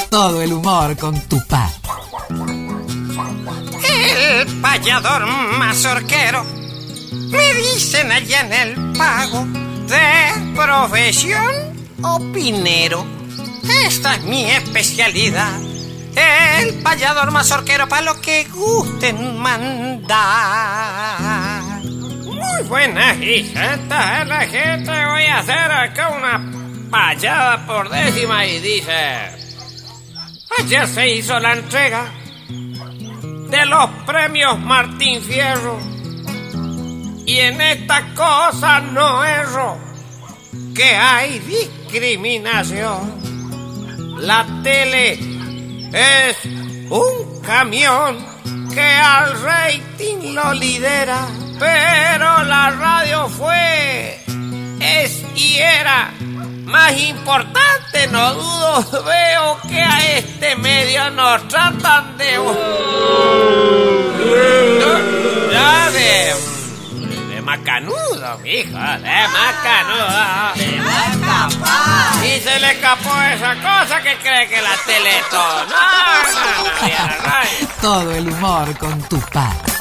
Todo el humor con Tupac. El payador mazorquero, me dicen allá en el pago, de profesión opinero. Esta es mi especialidad, el payador mazorquero, para lo que gusten mandar. Muy buena, hija, esta es la gente. Voy a hacer acá una payada por décima y dice: ayer se hizo la entrega de los premios Martín Fierro, y en esta cosa no erro, que hay discriminación. La tele es un camión que al rating lo lidera, pero la radio fue, es y era más importante, no dudo. Veo que a este medio nos tratan de macanudo, mijo, de macanudo. Y se le escapó esa cosa que cree que la Teletón. No, Todo el humor con Tupac.